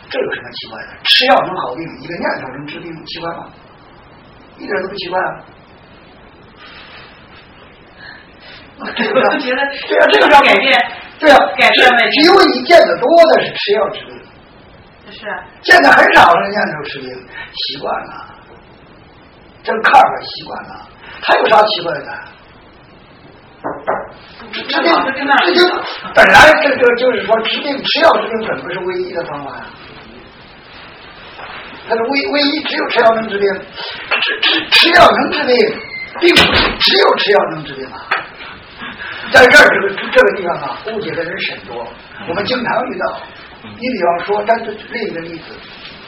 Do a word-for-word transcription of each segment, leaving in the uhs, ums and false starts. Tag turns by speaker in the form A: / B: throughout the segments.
A: 这有什么奇怪的？吃药能好病，一个念头能治病，奇怪吗？一点都不奇怪啊！对吧？
B: 我觉得
A: 对啊，这个叫
B: 改变，
A: 对啊，
B: 改变问题。
A: 只有你见得多的是吃药治病，
B: 是
A: 见得很少的念头治病，习惯了，这看法习惯了，还有啥奇怪的？治病，治病本来这个就是说治病，吃药治病本不是唯一的方法呀。它是唯唯一，只有吃药能治病，吃吃吃药能治病，并不是只有吃药能治病啊。在这儿这个这个地方啊，误解的人甚多，我们经常遇到。你比方说，咱就另一个例子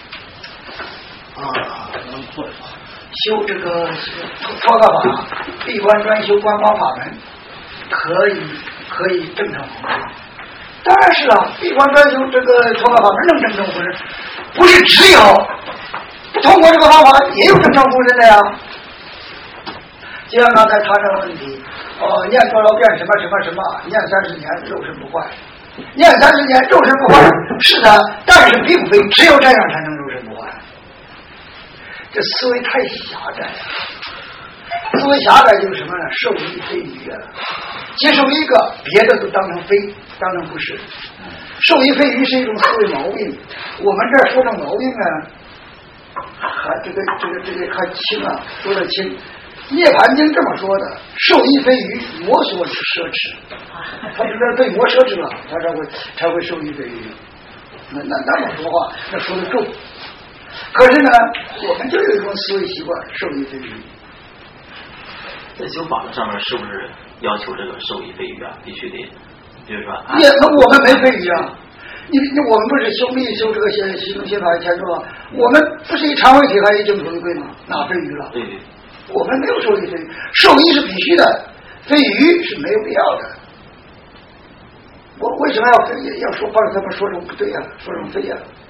A: 啊，修这个佛法法，闭关专修观光法门，可以可以正常弘法。当然是啊，闭关专修这个佛法法门能正常弘法，不是只有通过这个方法也有正常弘法的呀。就像刚才查这个问题，哦，念多少遍什么什么什么，念三十年肉身不坏，念三十年肉身不坏是的，但是并非只有这样才能肉身不坏。这思维太狭窄了，思维狭窄就是什么呢？受益非鱼啊，接受一个，别的都当成非，当成不是。受益非鱼是一种思维毛病，我们这儿说这毛病呢，还这个这个这个还轻啊，说的轻。涅槃经这么说的，受益非鱼，魔所奢侈。他是这被魔奢侈了，他才会才会受益非鱼。那那那么说话，那说的重。可是呢，我们就有一种思维习惯，受益非鱼。
C: 在修法的上面是不是要求这个受益非鱼啊？必须得，比如说，
A: 也我们没非鱼啊。你你我们不是修密修这个心心中心法前说吗？我们不是以肠胃体还一净土一贵吗？哪非鱼了？
C: 对对。
A: 我们没有受益非鱼，受益是必须的，非鱼是没有必要的。我为什么要要说把他们说成不对呀、啊？说成非呀、啊？